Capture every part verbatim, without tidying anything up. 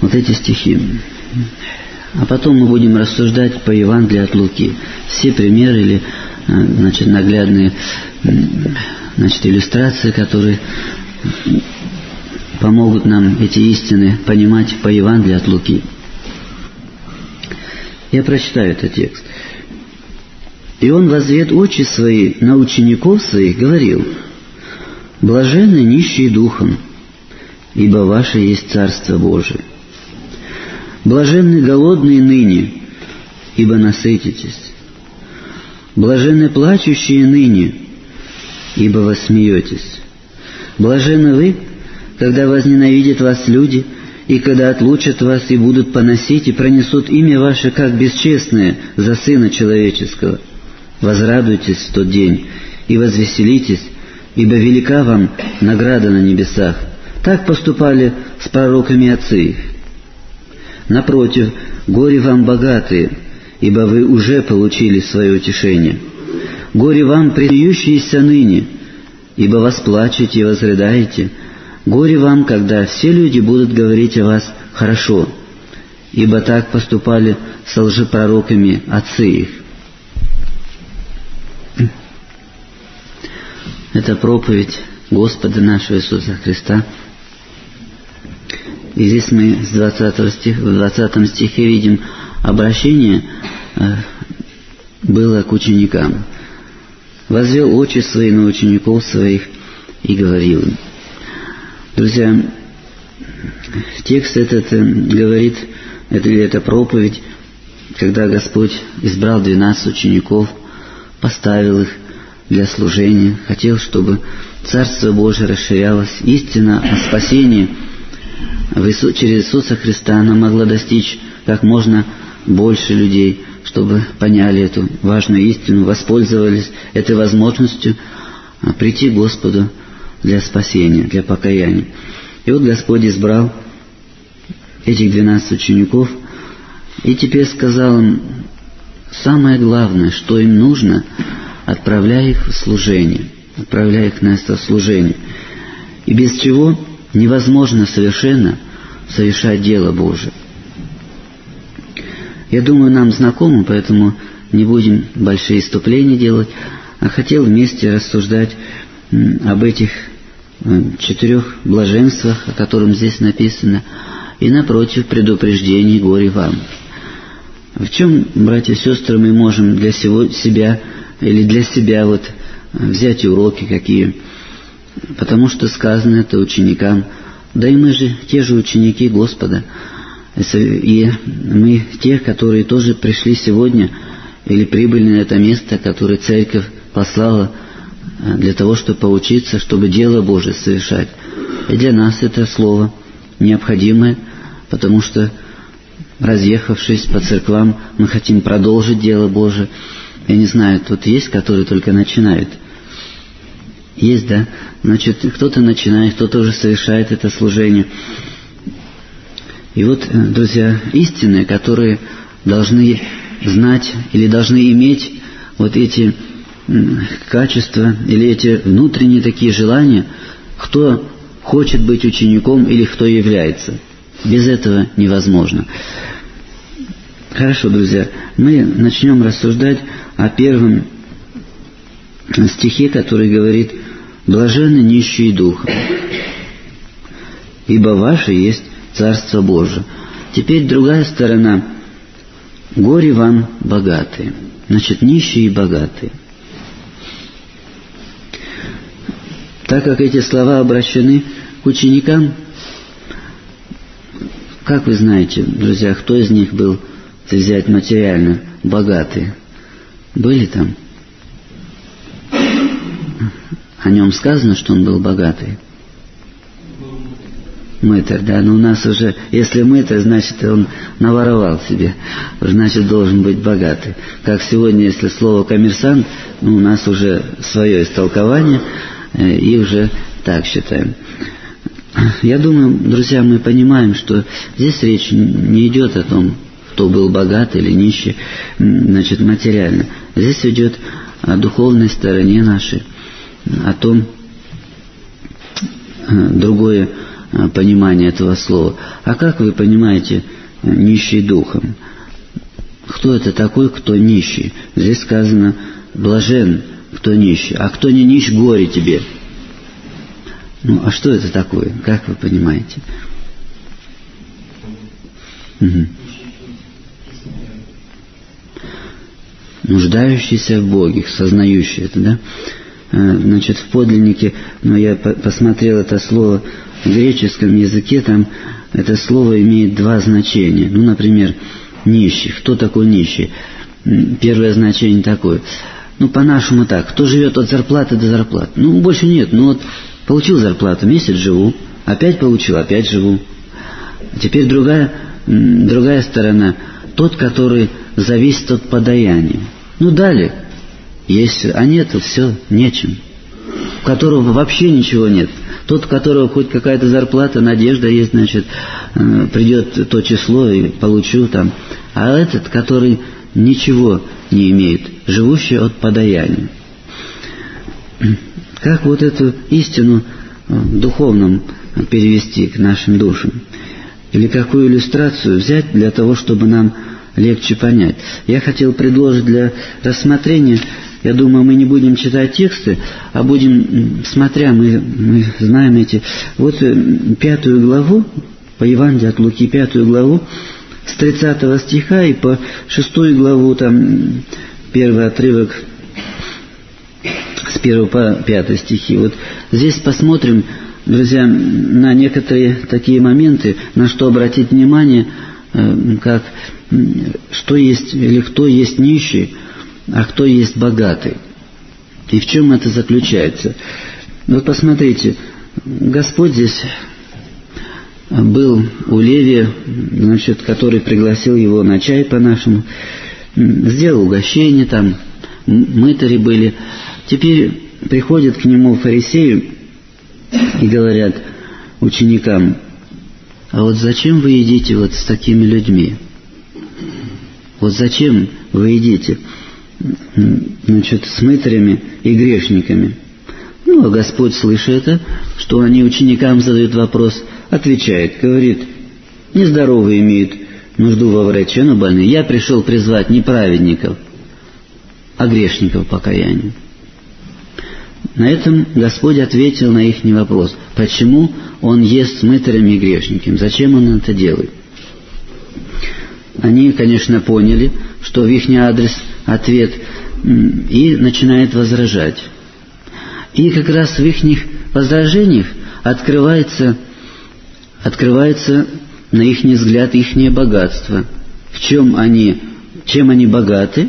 вот эти стихи. А потом мы будем рассуждать по Евангелию от Луки. Все примеры или, значит, наглядные, значит, иллюстрации, которые помогут нам эти истины понимать по Евангелию от Луки. Я прочитаю этот текст. «И он, возвед очи свои на учеников своих, говорил: блаженны нищие духом, ибо ваше есть Царство Божие. Блаженны голодные ныне, ибо насытитесь. Блаженны плачущие ныне, ибо вы смеетесь. Блаженны вы, когда возненавидят вас люди, и когда отлучат вас и будут поносить, и пронесут имя ваше, как бесчестное, за Сына Человеческого. Возрадуйтесь в тот день и возвеселитесь, ибо велика вам награда на небесах. Так поступали с пророками отцы их. Напротив, горе вам, богатые, ибо вы уже получили свое утешение. Горе вам, предаюющиеся ныне, ибо восплачете и возрыдаете. Горе вам, когда все люди будут говорить о вас хорошо, ибо так поступали со лжепророками отцы их». Это проповедь Господа нашего Иисуса Христа. И здесь мы с двадцатого стиха, в двадцатом стихе видим обращение было к ученикам. «Возвел очи свои на учеников своих и говорил им». Друзья, текст этот говорит, это, это проповедь, когда Господь избрал двенадцать учеников, поставил их для служения, хотел, чтобы Царство Божие расширялось, истина о спасении в Иису, через Иисуса Христа она могла достичь как можно больше людей, чтобы поняли эту важную истину, воспользовались этой возможностью прийти к Господу для спасения, для покаяния. И вот Господь избрал этих двенадцать учеников, и теперь сказал им самое главное, что им нужно, отправляя их в служение, отправляя их на это служение, и без чего невозможно совершенно совершать дело Божие. Я думаю, нам знакомо, поэтому не будем большие вступления делать, а хотел вместе рассуждать об этих четырех блаженствах, о котором здесь написано, и напротив предупреждений горе вам. В чем, братья и сестры, мы можем для сего, себя или для себя вот взять уроки какие? Потому что сказано это ученикам, да и мы же те же ученики Господа, и мы те, которые тоже пришли сегодня или прибыли на это место, которое Церковь послала для того, чтобы поучиться, чтобы дело Божие совершать. И для нас это слово необходимое, потому что, разъехавшись по церквам, мы хотим продолжить дело Божие. Я не знаю, тут есть, которые только начинают. Есть, да? Значит, кто-то начинает, кто-то уже совершает это служение. И вот, друзья, истины, которые должны знать или должны иметь вот эти качества или эти внутренние такие желания, кто хочет быть учеником или кто является. Без этого невозможно. Хорошо, друзья, мы начнем рассуждать о первом стихе, который говорит: «Блаженны нищие духом, ибо ваше есть Царство Божие». Теперь другая сторона. «Горе вам, богатые». Значит, нищие и богатые. Так как эти слова обращены к ученикам, как вы знаете, друзья, кто из них был, если взять материально, богатый? Были там? О нем сказано, что он был богатый? Мытарь, да, но у нас уже, если мытарь, значит, он наворовал себе, значит, должен быть богатый. Как сегодня, если слово коммерсант, ну, у нас уже свое истолкование, и уже так считаем. Я думаю, друзья, мы понимаем, что здесь речь не идет о том, кто был богат или нищий, значит, материально. Здесь идет о духовной стороне нашей, о том, другое понимание этого слова. А как вы понимаете нищий духом? Кто это такой, кто нищий? Здесь сказано блажен, кто нищий. А кто не нищ, горе тебе. Ну, а что это такое? Как вы понимаете? Угу. Нуждающийся в Боге, сознающий это, да? Значит, в подлиннике, ну, я посмотрел это слово в греческом языке, там это слово имеет два значения. Ну, например, нищий. Кто такой нищий? Первое значение такое. Ну, по-нашему так. Кто живет от зарплаты до зарплаты? Ну, больше нет. Ну, вот получил зарплату, месяц живу. Опять получил, опять живу. Теперь другая, другая сторона. Тот, который зависит от подаяния. Ну, дали. Есть, а нет, все, нечем. У которого вообще ничего нет. Тот, у которого хоть какая-то зарплата, надежда есть, значит, придет то число и получу там. А этот, который ничего не имеет, живущий от подаяния. Как вот эту истину в духовном перевести к нашим душам? Или какую иллюстрацию взять для того, чтобы нам легче понять? Я хотел предложить для рассмотрения. Я думаю, мы не будем читать тексты, а будем, смотря, мы, мы знаем эти... Вот пятую главу, по Евангелию от Луки, пятую главу, с тридцатого стиха и по шестую главу, там, первый отрывок, с первого по пятый стихи. Вот здесь посмотрим, друзья, на некоторые такие моменты, на что обратить внимание, как, что есть, или кто есть нищий, а кто есть богатый. И в чем это заключается? Вот посмотрите, Господь здесь был у Левия, значит, который пригласил его на чай по-нашему, сделал угощение, там мытари были. Теперь приходят к нему фарисеи и говорят ученикам: а вот зачем вы едите вот с такими людьми? Вот зачем вы едите, значит, с мытарями и грешниками? Ну, а Господь, слыша это, что они ученикам задают вопрос, отвечает, говорит: нездоровые имеют нужду во враче, но больные. Я пришел призвать не праведников, а грешников к покаянию. На этом Господь ответил на их вопрос. Почему Он ест с мытарями и грешниками? Зачем Он это делает? Они, конечно, поняли, что в их адрес ответ, и начинают возражать. И как раз в их возражениях открывается, открывается на их взгляд их богатство. В чем они, чем они богаты?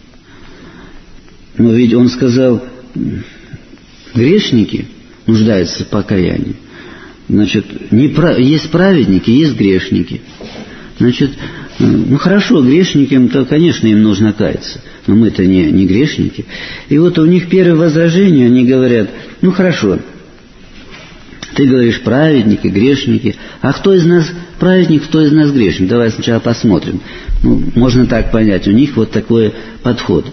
Но ведь Он сказал, грешники нуждаются в покаянии. Значит, не прав... есть праведники, есть грешники. Значит, ну хорошо, грешникам-то, конечно, им нужно каяться, но мы-то не, не грешники. И вот у них первое возражение, они говорят: ну хорошо, ты говоришь праведники, грешники, а кто из нас праведник, кто из нас грешник? Давай сначала посмотрим. Ну, можно так понять, у них вот такой подход.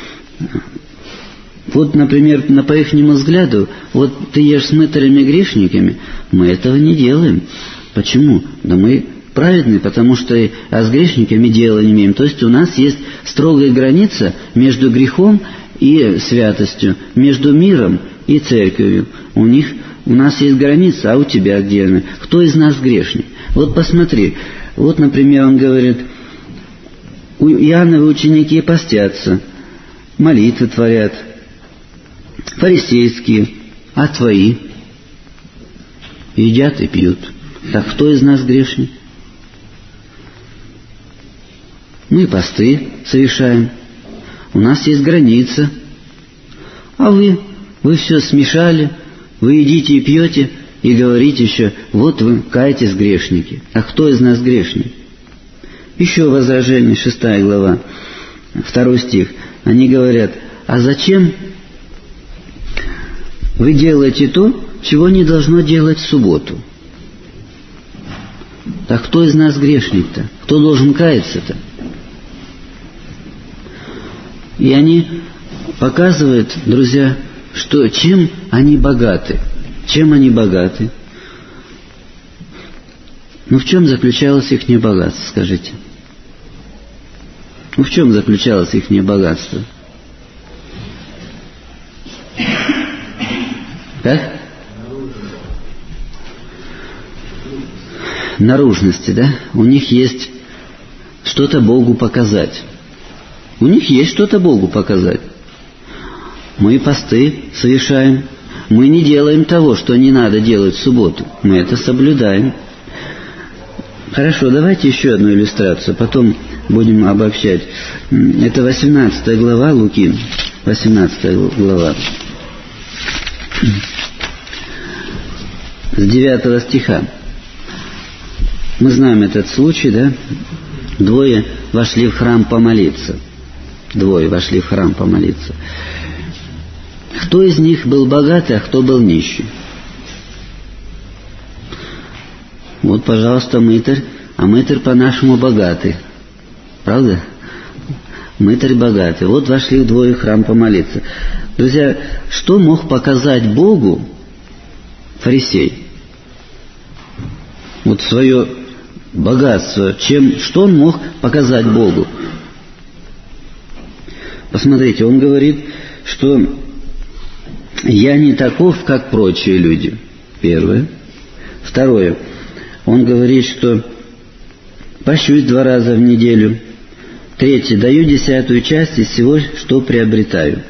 Вот, например, по ихнему взгляду, вот ты ешь с мытарями и грешниками, мы этого не делаем. Почему? Да мы праведные, потому что а с грешниками дела не имеем. То есть у нас есть строгая граница между грехом и святостью, между миром и церковью. У них, у нас есть граница, а у тебя где она? Кто из нас грешник? Вот посмотри, вот, например, он говорит, у Иоанновы ученики постятся, молитвы творят, фарисейские, а твои едят и пьют. Так кто из нас грешник? Мы посты совершаем, у нас есть граница, а вы, вы все смешали, вы едите и пьете, и говорите еще, вот вы каетесь, грешники. А кто из нас грешник? Еще возражение, шестая глава, второй стих. Они говорят, а зачем вы делаете то, чего не должно делать в субботу? Так кто из нас грешник-то? Кто должен каяться-то? И они показывают, друзья, что чем они богаты. Чем они богаты? Ну в чем заключалось их богатство, скажите? Ну в чем заключалось их богатство? Как? Наружности, да? У них есть что-то Богу показать. У них есть что-то Богу показать. Мы посты совершаем. Мы не делаем того, что не надо делать в субботу. Мы это соблюдаем. Хорошо, давайте еще одну иллюстрацию, потом будем обобщать. Это восемнадцатая глава Луки. восемнадцатая глава. С девятого стиха. Мы знаем этот случай, да? Двое вошли в храм помолиться. Двое вошли в храм помолиться. Кто из них был богатый, а кто был нищий? Вот, пожалуйста, мытарь, а мытарь по-нашему богатый. Правда? Мытарь богатый. Вот вошли двое в храм помолиться. Друзья, что мог показать Богу фарисей? Вот свое богатство. Чем, что он мог показать Богу? Посмотрите, он говорит, что я не таков, как прочие люди. Первое. Второе. Он говорит, что пощусь два раза в неделю. Третье. Даю десятую часть из всего, что приобретаю.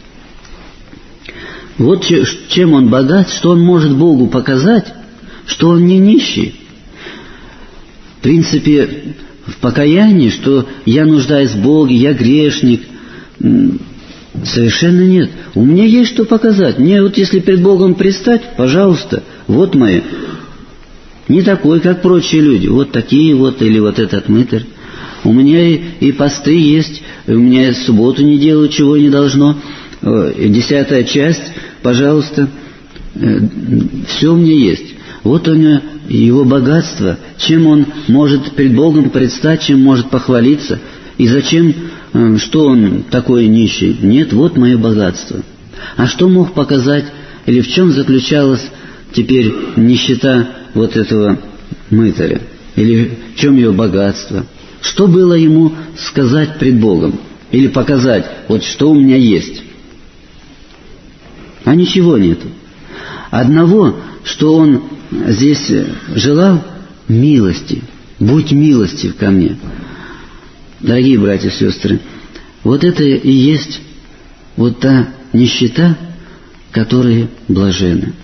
Вот чем он богат, что он может Богу показать, что он не нищий. В принципе, в покаянии, что я нуждаюсь в Боге, я грешник, совершенно нет. У меня есть что показать. Мне вот если перед Богом предстать, пожалуйста, вот мои. Не такой, как прочие люди. Вот такие вот, или вот этот мытарь. У меня и, и посты есть, у меня и в субботу не делаю, чего не должно. Десятая часть, пожалуйста, все у меня есть. Вот у него его богатство, чем он может перед Богом предстать, чем может похвалиться. И зачем, что он такой нищий? Нет, вот мое богатство. А что мог показать, или в чем заключалась теперь нищета вот этого мытаря? Или в чем его богатство? Что было ему сказать пред Богом? Или показать, вот что у меня есть? А ничего нету. Одного, что он здесь желал, милости. Будь милостив ко мне. Дорогие братья и сестры, вот это и есть вот та нищета, которые блаженны.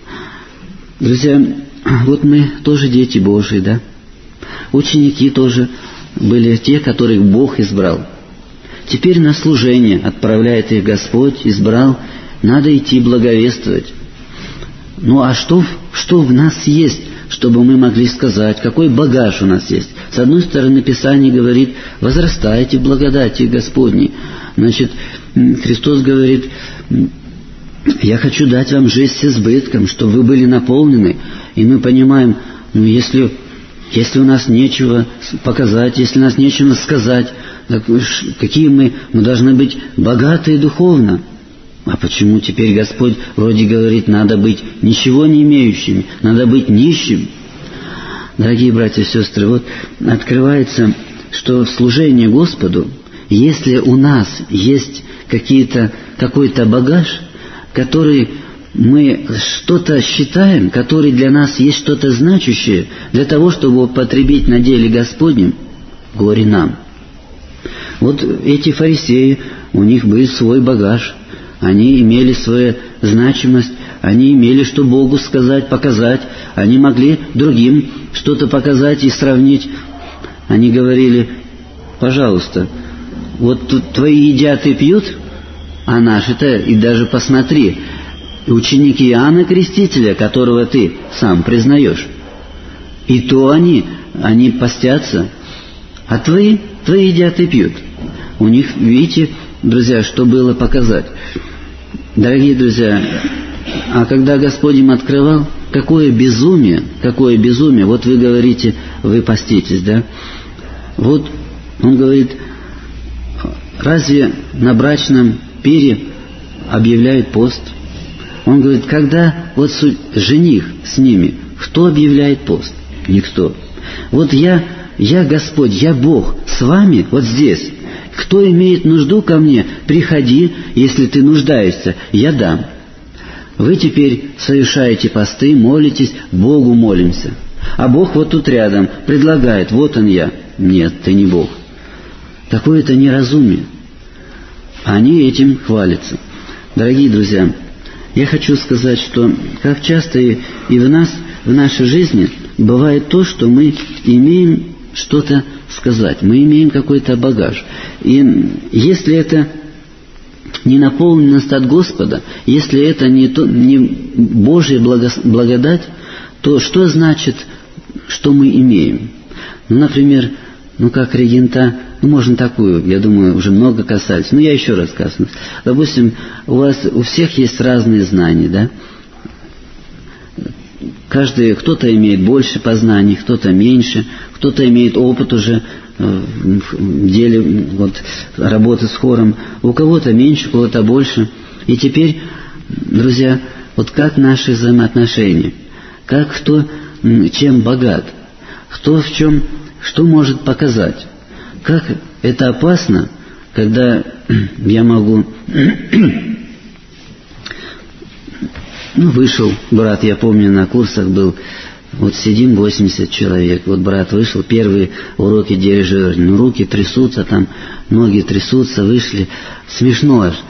Друзья, вот мы тоже дети Божьи, да? Ученики тоже были те, которых Бог избрал. Теперь на служение отправляет их Господь, избрал, надо идти благовествовать. Ну а что, что в нас есть, чтобы мы могли сказать, какой багаж у нас есть? С одной стороны, Писание говорит, возрастайте в благодати Господней. Значит, Христос говорит, я хочу дать вам жизнь с избытком, чтобы вы были наполнены. И мы понимаем, ну если, если у нас нечего показать, если у нас нечего сказать, так какие мы, мы должны быть богатые духовно. А почему теперь Господь вроде говорит, надо быть ничего не имеющими, надо быть нищим? Дорогие братья и сестры, вот открывается, что в служении Господу, если у нас есть какие-то, какой-то багаж, который мы что-то считаем, который для нас есть что-то значащее, для того, чтобы употребить на деле Господнем, горе нам. Вот эти фарисеи, у них был свой багаж. Они имели свою значимость, они имели что Богу сказать, показать, они могли другим что-то показать и сравнить. Они говорили, пожалуйста, вот тут твои едят и пьют, а наши-то, и даже посмотри, ученики Иоанна Крестителя, которого ты сам признаешь, и то они, они постятся, а твои, твои едят и пьют. У них, видите, друзья, что было показать. Дорогие друзья, а когда Господь им открывал, какое безумие, какое безумие, вот вы говорите, вы поститесь, да? Вот Он говорит, разве на брачном пире объявляют пост? Он говорит, когда вот жених с ними, кто объявляет пост? Никто. Вот я, я Господь, я Бог с вами вот здесь. Кто имеет нужду ко мне, приходи, если ты нуждаешься, я дам. Вы теперь совершаете посты, молитесь, Богу молимся. А Бог вот тут рядом предлагает, вот он я. Нет, ты не Бог. Такое-то неразумие. Они этим хвалятся. Дорогие друзья, я хочу сказать, что как часто и, и в нас, в нашей жизни бывает то, что мы имеем что-то сказать, мы имеем какой-то багаж. И если это не наполненность от Господа, если это не, то, не Божья благодать, то что значит, что мы имеем? Ну, например, ну как регента, ну можно такую, я думаю, уже много касались, но я еще раз коснусь. Допустим, у вас у всех есть разные знания, да? Каждый, кто-то имеет больше познаний, кто-то меньше, кто-то имеет опыт уже в деле вот, работы с хором, у кого-то меньше, у кого-то больше. И теперь, друзья, вот как наши взаимоотношения, как кто чем богат, кто в чем, что может показать, как это опасно, когда я могу... Ну, вышел брат, я помню, на курсах был, вот сидим восемьдесят человек, вот брат вышел, первые уроки дирижирования, ну, руки трясутся там, ноги трясутся, вышли, смешно аж.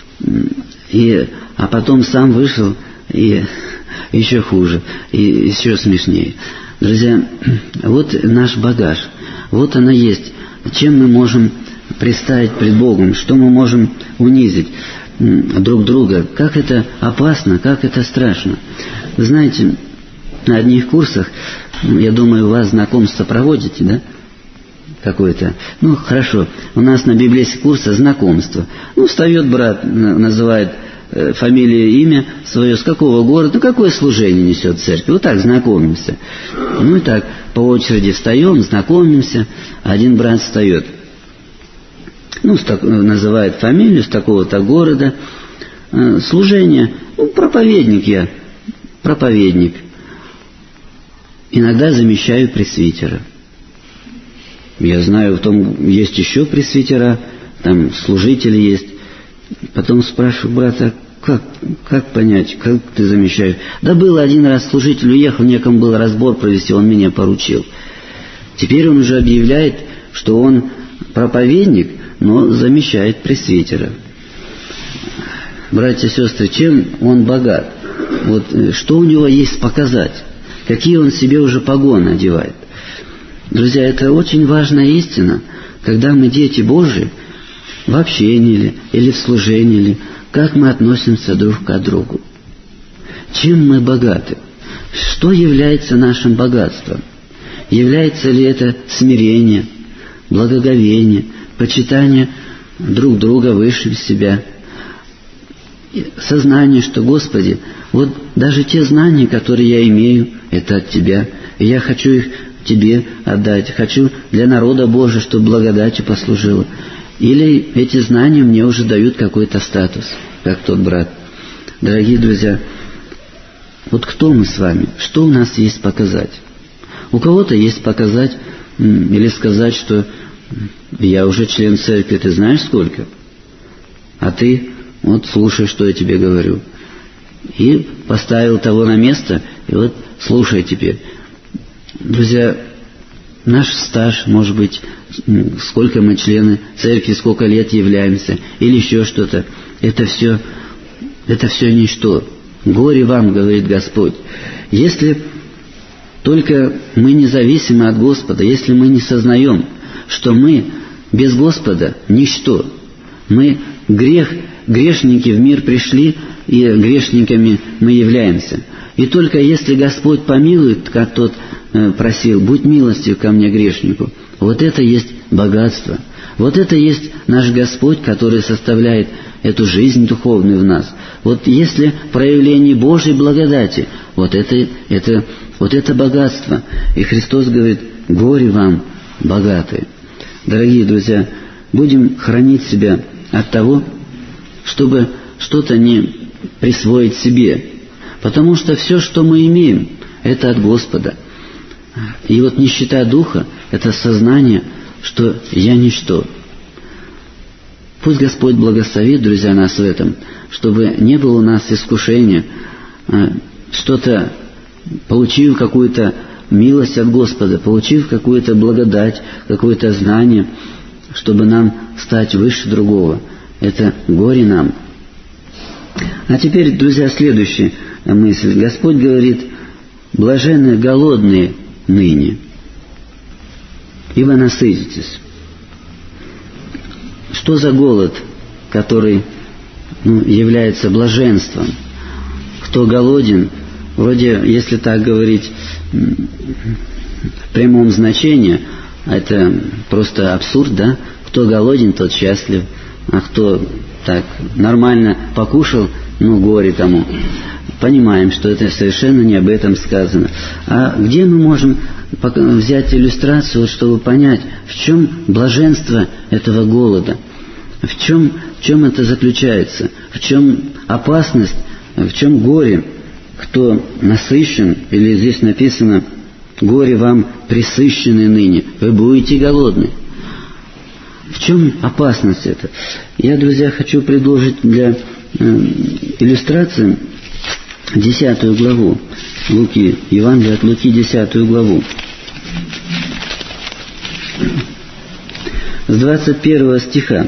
И, а потом сам вышел, и еще хуже, и еще смешнее. Друзья, вот наш багаж, вот она есть, чем мы можем предстать пред Богом, что мы можем унизить друг друга, как это опасно, как это страшно. Вы знаете, на одних курсах, я думаю, у вас знакомство проводите, да? Какое-то. Ну, хорошо, у нас на библейских курсах знакомство. Ну, встает брат, называет э, фамилию, имя свое, с какого города, какое служение несет в церкви. Вот так знакомимся. Ну и так, по очереди встаем, знакомимся. Один брат встает. Ну, называет фамилию с такого-то города, служение, ну, проповедник я, проповедник. Иногда замещаю пресвитера. Я знаю, в том есть еще пресвитера, там служители есть. Потом спрашиваю брата, как, как понять, как ты замещаешь? Да был один раз служитель, уехал, некому был разбор провести, он меня поручил. Теперь он уже объявляет, что он проповедник, но замещает пресвитера. Братья и сестры, чем он богат? Вот что у него есть показать? Какие он себе уже погоны одевает? Друзья, это очень важная истина, когда мы дети Божьи, в общении ли, или в служении ли, как мы относимся друг к другу. Чем мы богаты? Что является нашим богатством? Является ли это смирение, благоговение, почитание друг друга выше себя, сознание, что, Господи, вот даже те знания, которые я имею, это от Тебя, и я хочу их Тебе отдать, хочу для народа Божия, чтобы благодатью послужило. Или эти знания мне уже дают какой-то статус, как тот брат. Дорогие друзья, вот кто мы с вами, что у нас есть показать? У кого-то есть показать или сказать, что я уже член церкви, ты знаешь сколько? А ты вот слушай, что я тебе говорю. И поставил того на место, и вот слушай теперь. Друзья, наш стаж, может быть, сколько мы члены церкви, сколько лет являемся, или еще что-то, это все, это все ничто. Горе вам, говорит Господь. Если только мы не зависимы от Господа, если мы не сознаем, что мы без Господа ничто. Мы грех, грешники в мир пришли, и грешниками мы являемся. И только если Господь помилует, как тот э, просил, будь милостив ко мне, грешнику, вот это есть богатство. Вот это есть наш Господь, который составляет эту жизнь духовную в нас. Вот если проявление Божьей благодати, вот это, это, вот это богатство. И Христос говорит, горе вам, богатые. Дорогие друзья, будем хранить себя от того, чтобы что-то не присвоить себе. Потому что все, что мы имеем, это от Господа. И вот нищета духа – это сознание, что я ничто. Пусть Господь благословит, друзья, нас в этом, чтобы не было у нас искушения, что-то, получив какую-то милость от Господа, получив какую-то благодать, какое-то знание, чтобы нам стать выше другого. Это горе нам. А теперь, друзья, следующая мысль. Господь говорит: блаженны голодные ныне, ибо насытитесь. Что за голод, который ну, является блаженством? Кто голоден, вроде, если так говорить в прямом значении, это просто абсурд, да? Кто голоден, тот счастлив, а кто так нормально покушал, ну горе тому. Понимаем, что это совершенно не об этом сказано. А где мы можем взять иллюстрацию, чтобы понять, в чем блаженство этого голода? В чем, в чем это заключается? В чем опасность? В чем горе? Кто насыщен, или здесь написано: горе вам пресыщенные ныне, вы будете голодны. В чем опасность это? Я, друзья, хочу предложить для э, иллюстрации десятую главу Луки, Евангелие от Луки, десятую главу. С двадцать первого стиха.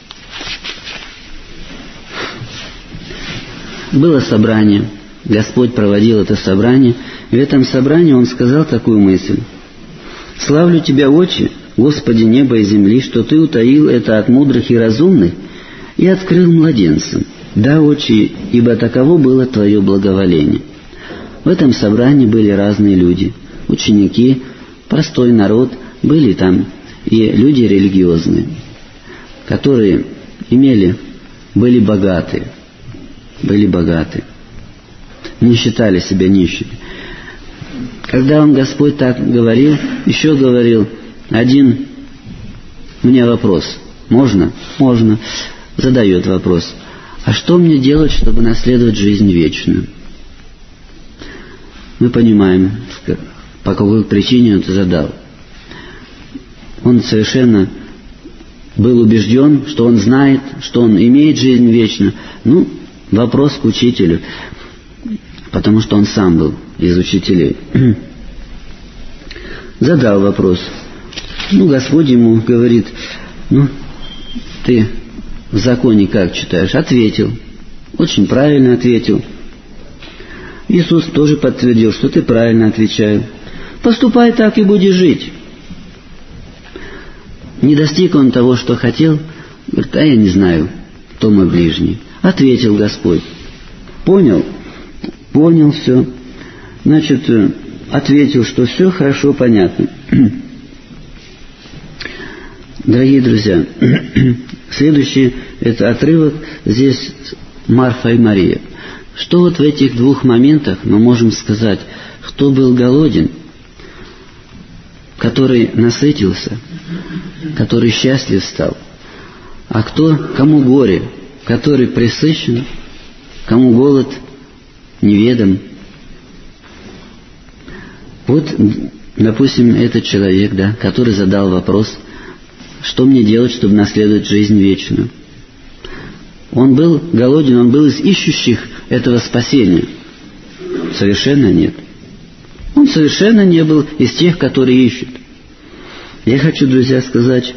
Было собрание, Господь проводил это собрание, и в этом собрании Он сказал такую мысль: «Славлю Тебя, Отче, Господи неба и земли, что Ты утаил это от мудрых и разумных и открыл младенцам. Да, Отче, ибо таково было Твое благоволение». В этом собрании были разные люди, ученики, простой народ, были там и люди религиозные, которые имели, были богаты, были богаты, не считали себя нищими. Когда Он, Господь, так говорил, еще говорил: один мне вопрос. Можно? Можно. Задает вопрос: а что мне делать, чтобы наследовать жизнь вечную? Мы понимаем, по какой причине Он это задал. Он совершенно был убежден, что он знает, что он имеет жизнь вечную. Ну, вопрос к учителю, потому что он сам был из учителей. Задал вопрос. Ну, Господь ему говорит: ну, ты в законе как читаешь? Ответил. Очень правильно ответил. Иисус тоже подтвердил, что ты правильно отвечаешь. Поступай так и будешь жить. Не достиг он того, что хотел, говорит: а я не знаю, кто мой ближний. Ответил Господь. Понял? Понял все. Значит, ответил, что все хорошо, понятно. Дорогие друзья, следующий это отрывок, здесь Марфа и Мария. Что вот в этих двух моментах мы можем сказать? Кто был голоден, который насытился, который счастлив стал, а кто, кому горе, который пресыщен, кому голод неведом. Вот, допустим, этот человек, да, который задал вопрос: что мне делать, чтобы наследовать жизнь вечную? Он был голоден, он был из ищущих этого спасения? Совершенно нет. Он совершенно не был из тех, которые ищут. Я хочу, друзья, сказать: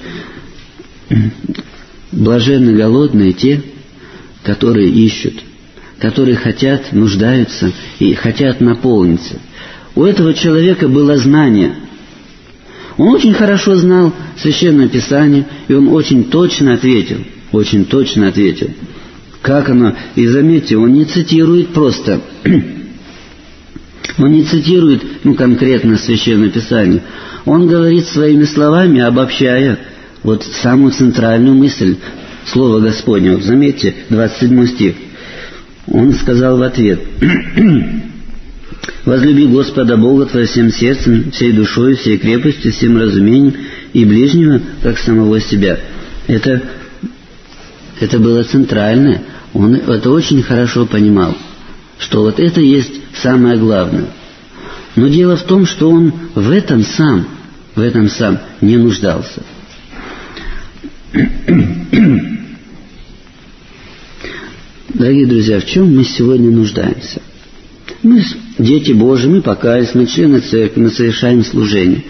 блаженны голодные те, которые ищут, которые хотят, нуждаются и хотят наполниться. У этого человека было знание. Он очень хорошо знал Священное Писание, и он очень точно ответил, очень точно ответил. Как оно? И заметьте, он не цитирует просто, он не цитирует ну, конкретно Священное Писание. Он говорит своими словами, обобщая вот самую центральную мысль Слова Господня. Вот заметьте, двадцать седьмой стих. Он сказал в ответ: «Возлюби Господа Бога твоего всем сердцем, всей душой, всей крепостью, всем разумением, и ближнего, как самого себя». Это, это было центральное. Он это очень хорошо понимал, что вот это есть самое главное. Но дело в том, что он в этом сам, в этом сам не нуждался. Дорогие друзья, в чем мы сегодня нуждаемся? Мы дети Божьи, мы покаялись, мы члены церкви, мы совершаем служение.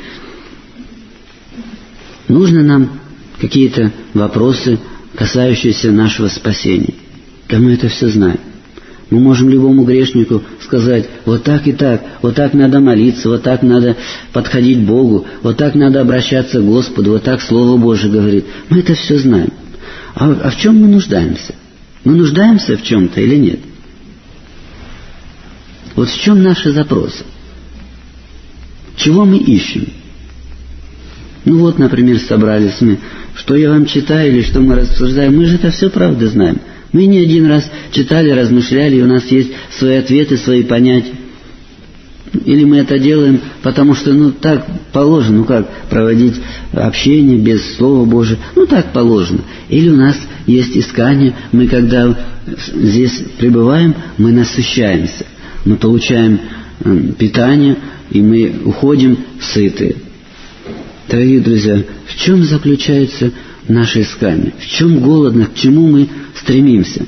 Нужно нам какие-то вопросы, касающиеся нашего спасения. Да мы это все знаем. Мы можем любому грешнику сказать: вот так и так, вот так надо молиться, вот так надо подходить к Богу, вот так надо обращаться к Господу, вот так Слово Божие говорит. Мы это все знаем. А, а в чем мы нуждаемся? Мы нуждаемся в чем-то или нет? Вот в чем наши запросы? Чего мы ищем? Ну вот, например, собрались мы. Что я вам читаю или что мы рассуждаем? Мы же это все правда знаем. Мы не один раз читали, размышляли, и у нас есть свои ответы, свои понятия. Или мы это делаем, потому что, ну, так положено, ну как, проводить общение без Слова Божия, ну так положено. Или у нас есть искание, мы когда здесь пребываем, мы насыщаемся, мы получаем э, питание, и мы уходим сытые. Дорогие друзья, в чем заключается наше искание? В чем голодно, к чему мы стремимся?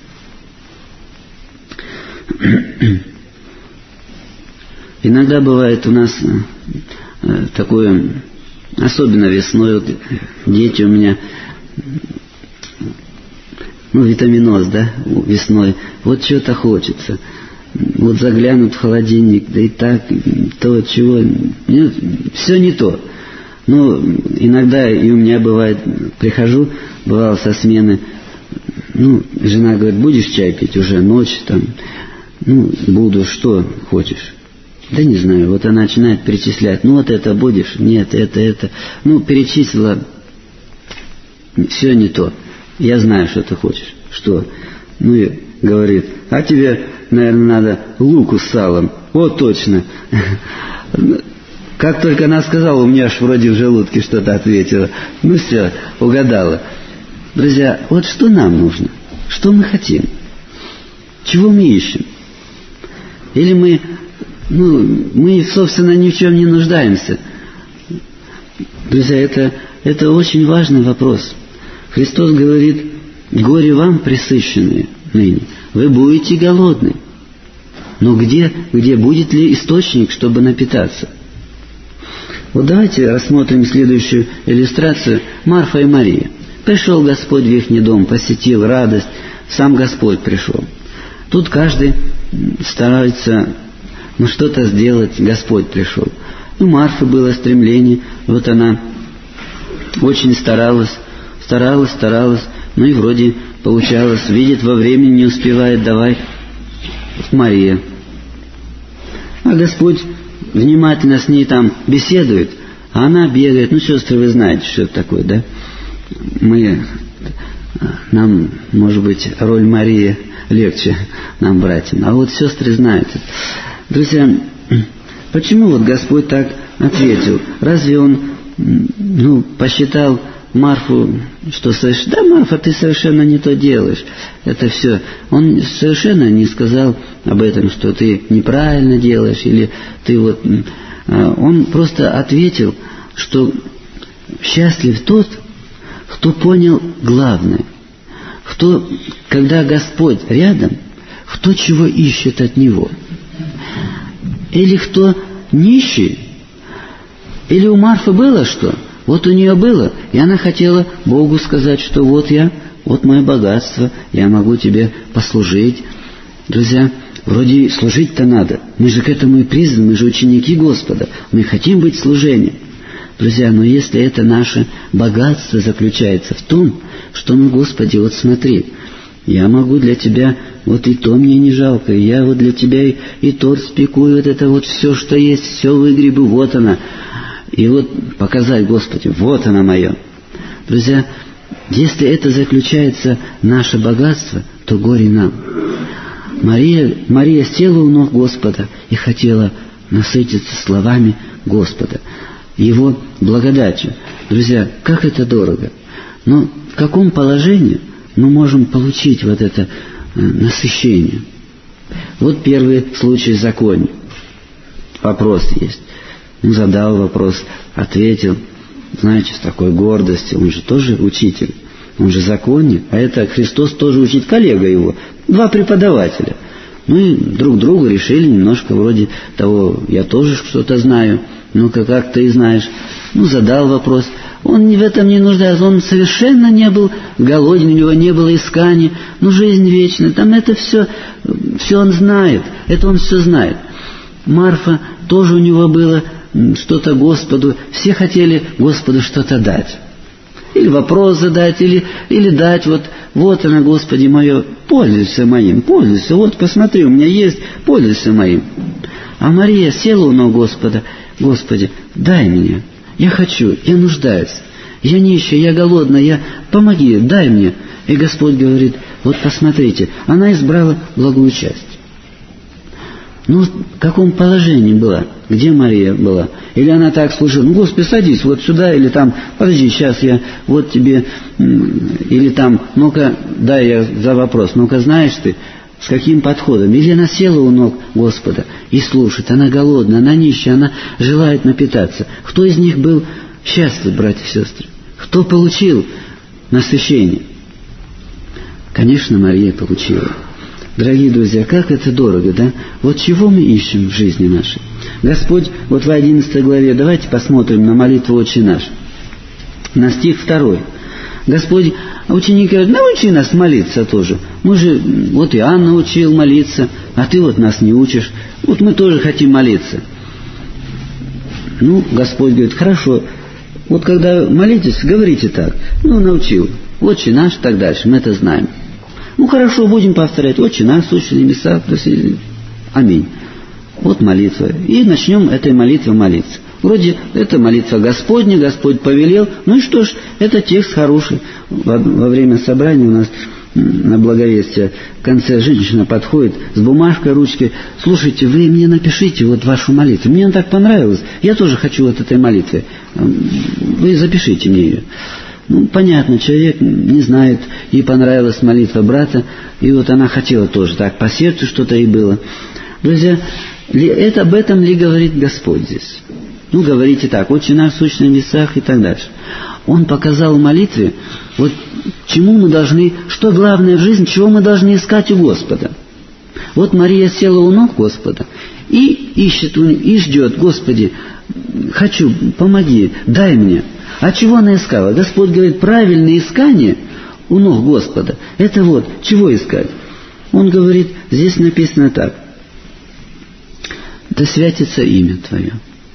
Иногда бывает у нас э, такое, особенно весной, вот дети у меня, ну, витаминоз, да, весной, вот что-то хочется. Вот заглянут в холодильник, да и так, то, чего, нет, все не то. Ну, иногда и у меня бывает, прихожу, бывало со смены, ну, жена говорит: будешь чай пить, уже ночь, там, ну, буду, что хочешь? Да не знаю, вот она начинает перечислять, ну, вот это будешь, нет, это, это, ну, перечислила, все не то, я знаю, что ты хочешь, что? Ну, и говорит: а тебе, наверное, надо луку с салом, вот точно. Как только она сказала, у меня аж вроде в желудке что-то ответило. Ну все, угадала. Друзья, вот что нам нужно? Что мы хотим? Чего мы ищем? Или мы, ну, мы, собственно, ни в чем не нуждаемся? Друзья, это, это очень важный вопрос. Христос говорит: горе вам, пресыщенные ныне, вы будете голодны. Но где, где будет ли источник, чтобы напитаться? Вот давайте рассмотрим следующую иллюстрацию. Марфа и Мария. Пришел Господь в их дом, посетил, радость, сам Господь пришел. Тут каждый старается, ну, что-то сделать, Господь пришел. У Марфы было стремление, вот она очень старалась, старалась, старалась, ну и вроде получалось, видит во времени, не успевает, давай, Мария. А Господь внимательно с ней там беседует, а она бегает. Ну, сестры, вы знаете, что это такое, да? Мы, нам, может быть, роль Марии легче нам, братьям. А вот сестры знают. Друзья, почему вот Господь так ответил? Разве Он, ну, посчитал Марфу, что совершенно... Да, Марфа, ты совершенно не то делаешь. Это все. Он совершенно не сказал об этом, что ты неправильно делаешь, или ты вот... Он просто ответил, что счастлив тот, кто понял главное. Кто, когда Господь рядом, кто чего ищет от Него. Или кто нищий. Или у Марфы было что? Вот у нее было, и она хотела Богу сказать, что вот я, вот мое богатство, я могу тебе послужить. Друзья, вроде служить-то надо. Мы же к этому и призваны, мы же ученики Господа. Мы хотим быть служением. Друзья, но если это наше богатство заключается в том, что, ну, Господи, вот смотри, я могу для Тебя, вот и то мне не жалко, и я вот для Тебя и, и торт спеку, и вот это вот все, что есть, все выгребу, вот она. И вот показать Господи, вот оно мое. Друзья, если это заключается наше богатство, то горе нам. Мария, Мария села у ног Господа и хотела насытиться словами Господа, Его благодатью. Друзья, как это дорого. Но в каком положении мы можем получить вот это э, насыщение? Вот первый случай законе. вопрос есть. Он задал вопрос, ответил, знаете, с такой гордостью. Он же тоже учитель, он же законник, а это Христос тоже учит, коллега его, два преподавателя. Ну и друг друга решили немножко вроде того, я тоже что-то знаю, ну-ка, как ты знаешь. Ну, задал вопрос. Он в этом не нуждается, он совершенно не был голоден, у него не было исканий. Ну, жизнь вечная, там это все, все он знает, это он все знает. Марфа, тоже у него было что-то Господу, все хотели Господу что-то дать. Или вопрос задать, или, или дать, вот, вот она, Господи мое, пользуйся моим, пользуйся, вот посмотри, у меня есть, пользуйся моим. А Мария села у ног Господа, Господи, дай мне, я хочу, я нуждаюсь, я нищая, я голодная, я, помоги, дай мне. И Господь говорит, вот посмотрите, она избрала благую часть. Ну, в каком положении была? Где Мария была? Или она так служила? Ну, Господи, садись вот сюда, или там, подожди, сейчас я вот тебе, или там, ну-ка, дай я за вопрос, ну-ка, знаешь ты, с каким подходом? Или она села у ног Господа и слушает, она голодная, она нищая, она желает напитаться. Кто из них был счастлив, братья и сестры? Кто получил насыщение? Конечно, Мария получила. Дорогие друзья, как это дорого, да? Вот чего мы ищем в жизни нашей? Господь, вот в одиннадцатой главе, давайте посмотрим на молитву «Отче наш». На стих второй. Господь, ученики говорят, научи нас молиться тоже. Мы же, вот Иоанн научил молиться, а ты вот нас не учишь. Вот мы тоже хотим молиться. Ну, Господь говорит, хорошо, вот когда молитесь, говорите так. Ну, научил. «Отче наш», так дальше, мы это знаем. Ну, хорошо, будем повторять. «Отче наш, сущий на небесах». Аминь. Вот молитва. И начнем этой молитвой молиться. Вроде это молитва Господня, Господь повелел. Ну и что ж, это текст хороший. Во, во время собрания у нас на благовестие в конце женщина подходит с бумажкой, ручкой. Слушайте, вы мне напишите вот вашу молитву. Мне она так понравилась. Я тоже хочу вот этой молитвы. Вы запишите мне ее. Ну, понятно, человек не знает, ей понравилась молитва брата, и вот она хотела тоже так, по сердцу что-то ей было. Друзья, это об этом ли говорит Господь здесь? Ну, говорите так, «Отче наш, сущий на небесах» и так дальше. Он показал в молитве, вот чему мы должны, что главное в жизни, чего мы должны искать у Господа. Вот Мария села у ног Господа и ищет, и ждет, Господи, хочу, помоги, дай мне. А чего она искала? Господь говорит, правильное искание у ног Господа. Это вот, чего искать? Он говорит, здесь написано так. Да святится имя Твое.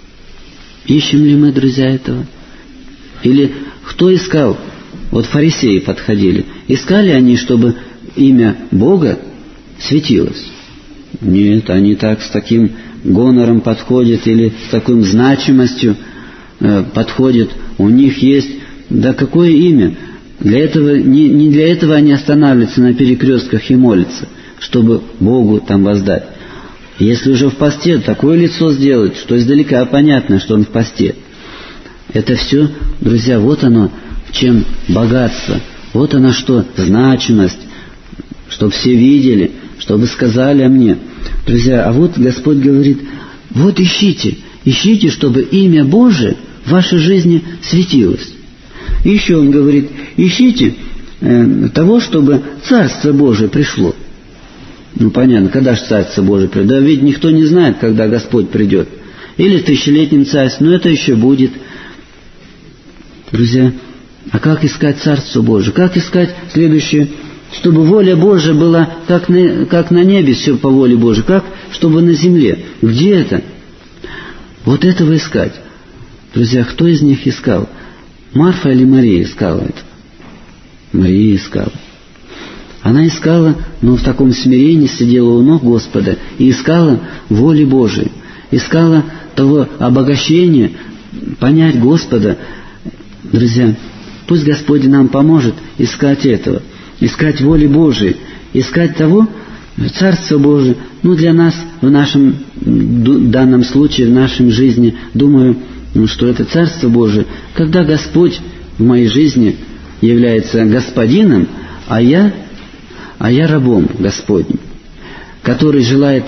Ищем ли мы, друзья, этого? Или кто искал? Вот фарисеи подходили. Искали они, чтобы имя Бога светилось? Нет, они так с таким гонором подходят или с такой значимостью э, подходят. У них есть, да какое имя? Для этого, не, не для этого они останавливаются на перекрестках и молятся, чтобы Богу там воздать. Если уже в посте такое лицо сделать, что издалека понятно, что он в посте. Это все, друзья, вот оно, в чем богатство. Вот оно что, значимость, чтобы все видели, чтобы сказали о мне. Друзья, а вот Господь говорит, вот ищите, ищите, чтобы имя Божие в вашей жизни светилось. Еще Он говорит, ищите э, того, чтобы Царство Божие пришло. Ну, понятно, когда же Царство Божие придет? Да ведь никто не знает, когда Господь придет. Или в тысячелетнем царстве, но это еще будет. Друзья, а как искать Царство Божие? Как искать следующее? Чтобы воля Божия была как на, как на небе, все по воле Божией, как чтобы на земле. Где это? Вот этого искать. Друзья, кто из них искал? Марфа или Мария искала это? Мария искала. Она искала, но в таком смирении сидела у ног Господа и искала воли Божией. Искала того обогащения, понять Господа. Друзья, пусть Господь нам поможет искать этого, искать воли Божией, искать того, Царство Божие. Ну, для нас в нашем данном случае, в нашей жизни, думаю, что это Царство Божие, когда Господь в моей жизни является Господином, а я, а я рабом Господним, который желает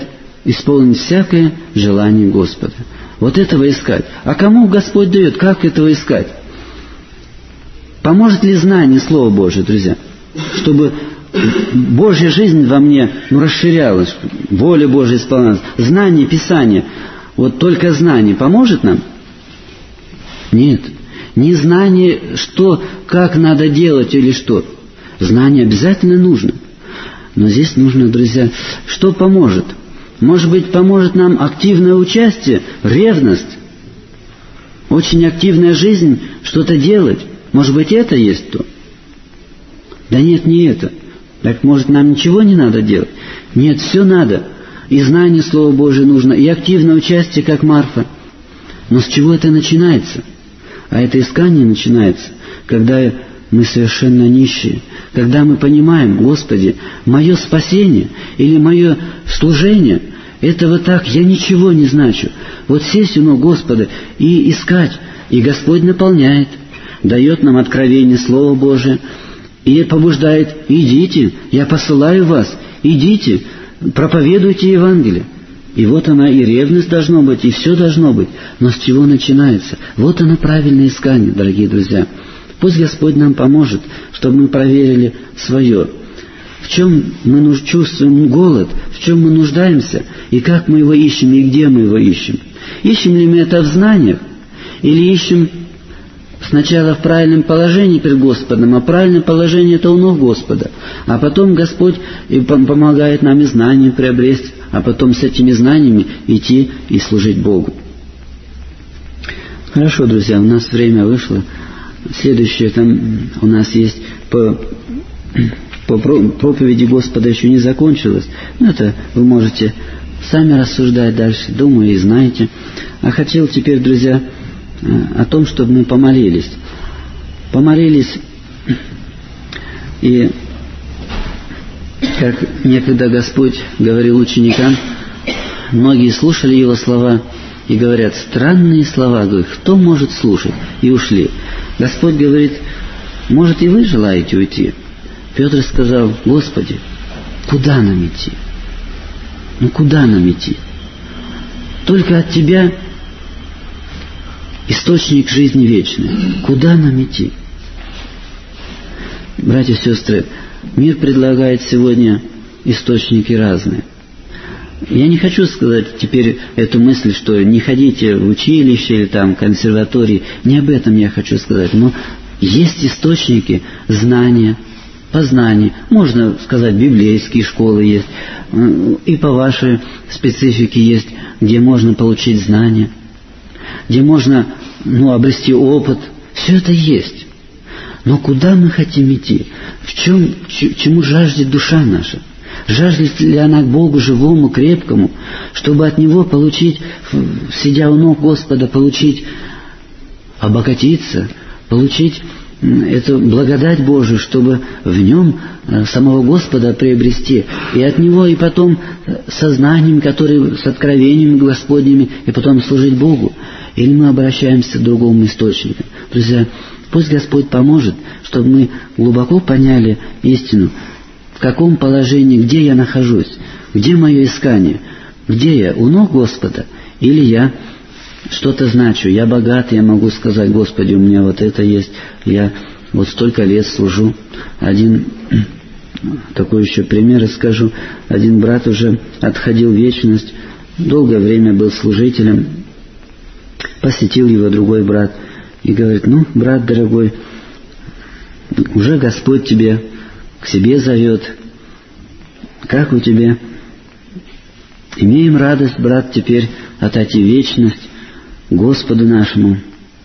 исполнить всякое желание Господа. Вот этого искать. А кому Господь дает? Как этого искать? Поможет ли знание Слова Божия, друзья? Чтобы Божья жизнь во мне ну, расширялась, воля Божья исполнялась, знание Писания. Вот только знание поможет нам? Нет. Не знание, что, как надо делать или что. Знание обязательно нужно. Но здесь нужно, друзья, что поможет? Может быть, поможет нам активное участие, ревность, очень активная жизнь, что-то делать. Может быть, это есть то? Да нет, не это. Так, может, нам ничего не надо делать? Нет, все надо. И знание Слова Божия нужно, и активное участие, как Марфа. Но с чего это начинается? А это искание начинается, когда мы совершенно нищие, когда мы понимаем, Господи, мое спасение или мое служение, это вот так, я ничего не значу. Вот сесть у ног Господа и искать, и Господь наполняет, дает нам откровение Слова Божие, и побуждает: идите, я посылаю вас, идите, проповедуйте Евангелие. И вот она, и ревность должно быть, и все должно быть. Но с чего начинается? Вот оно правильное искание, дорогие друзья. Пусть Господь нам поможет, чтобы мы проверили свое. В чем мы чувствуем голод, в чем мы нуждаемся, и как мы его ищем, и где мы его ищем. Ищем ли мы это в знаниях, или ищем сначала в правильном положении перед Господом, а правильное положение — это у ног Господа. А потом Господь и помогает нам и знания приобрести, а потом с этими знаниями идти и служить Богу. Хорошо, друзья, у нас время вышло. Следующее там у нас есть по, по проповеди Господа еще не закончилось. Но это вы можете сами рассуждать дальше, думаю, и знаете. А хотел теперь, друзья, о том, чтобы мы помолились. Помолились, и как некогда Господь говорил ученикам, многие слушали Его слова и говорят: странные слова, говорит, кто может слушать? И ушли. Господь говорит: может, и вы желаете уйти? Петр сказал: Господи, куда нам идти? Ну куда нам идти? Только от Тебя источник жизни вечной. Куда нам идти? Братья и сестры, мир предлагает сегодня источники разные. Я не хочу сказать теперь эту мысль, что не ходите в училище или там консерватории. Не об этом я хочу сказать. Но есть источники знания, познания. Можно сказать, библейские школы есть. И по вашей специфике есть, где можно получить знания, где можно ну, обрести опыт. Все это есть. Но куда мы хотим идти? В чем, чему жаждет душа наша? Жаждет ли она к Богу живому, крепкому, чтобы от Него получить, сидя у ног Господа, получить, обогатиться, получить эту благодать Божию, чтобы в Нем самого Господа приобрести, и от Него, и потом сознанием, которое с откровениями Господними, и потом служить Богу? Или мы обращаемся к другому источнику? Друзья, пусть Господь поможет, чтобы мы глубоко поняли истину, в каком положении, где я нахожусь, где мое искание, где я, у ног Господа, или я что-то значу, я богат, я могу сказать: Господи, у меня вот это есть, я вот столько лет служу. Один такой еще пример расскажу. Один брат уже отходил в вечность, долгое время был служителем, посетил его другой брат и говорит: ну, брат дорогой, уже Господь тебе к себе зовет. Как у тебя? Имеем радость, брат, теперь отойти в вечность Господу нашему.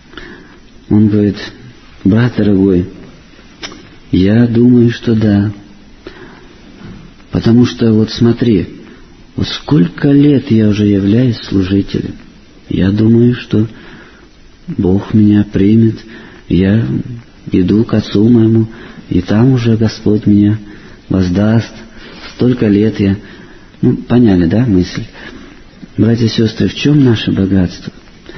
Он говорит: брат дорогой, я думаю, что да. Потому что вот смотри, вот сколько лет я уже являюсь служителем. Я думаю, что Бог меня примет. Я иду к Отцу моему, и там уже Господь меня воздаст. Столько лет я... Ну, поняли, да, мысль? Братья и сестры, в чем наше богатство?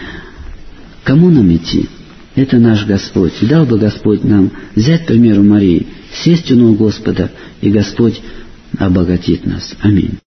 Кому нам идти? Это наш Господь. И дал бы Господь нам взять пример у Марии, сесть у ног Господа, и Господь обогатит нас. Аминь.